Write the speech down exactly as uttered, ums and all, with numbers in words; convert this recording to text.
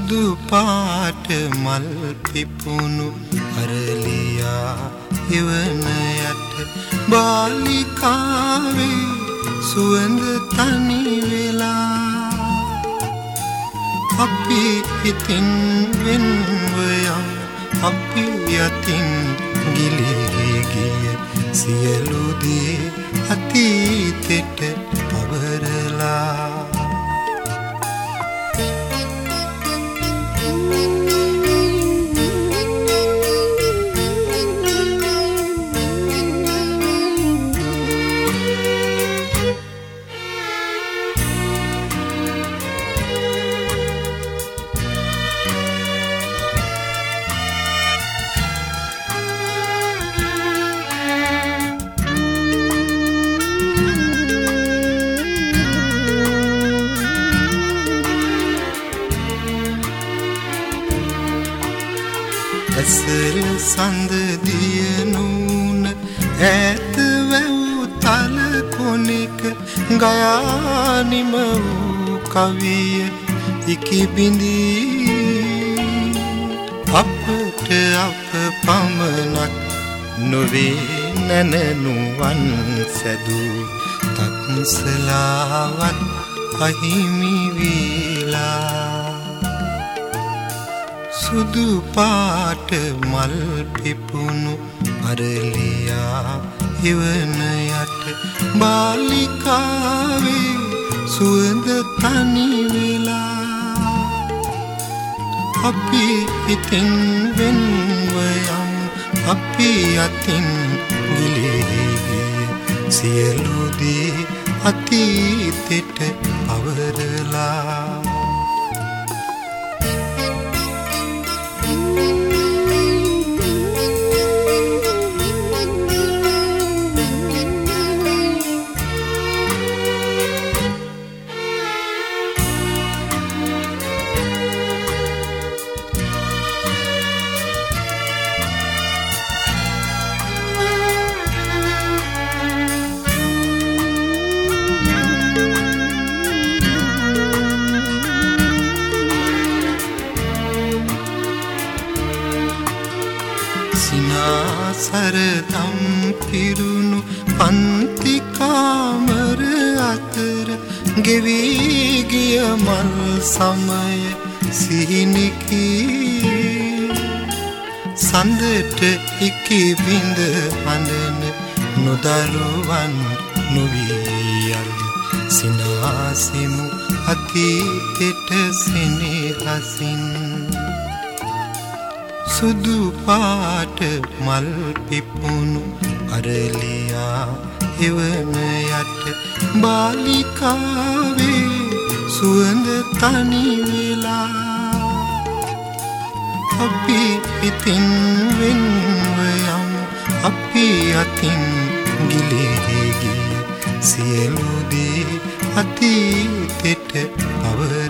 සුදු පාට මල් පිපුණු අරලියා එවන යට බාලිකාවේ සුවඳ තනි වෙලා අපි හිතින් වෙන්ව යම් අපි යතින් ගිලී ගිය සියලු දේ අතීතෙට පවරලා ඇසල සඳ දිය නූන ඈත වැව් තල කොනෙක ගයානිම වූ කවිය ඉකි බිඳී අපට අප පමණක් නොවේ නැනනුවන් සැදූ තත්සලාවත් අහිමි වීලා සුදු පාට මල් පිපුණු අරලියා එවන යට බාලිකාවේ සුවඳ තනි වෙලා අපි හිතින් වෙන්ව යම් අපි අතින් ගිලී ගිය සියලු දේ අතීතෙට පවරලා සරදම් පිරුණු පන්ති කාමර අතර ගෙවී ගිය මල් සමය සිහිනිකී සඳට ඉකි බිඳ හඳන නොදරුවන් නොවී යලි සිනාසිමු අතීතෙට සෙනෙහසින් සුදු පාට මල් පිපුණු අරලියා එවන යට බාලිකාවේ සුවඳ තනි වෙලා අපි හිතින් වෙන්ව යම් අපි අතින් ගිලී ගිය සියලු දේ අතීතෙට පවරලා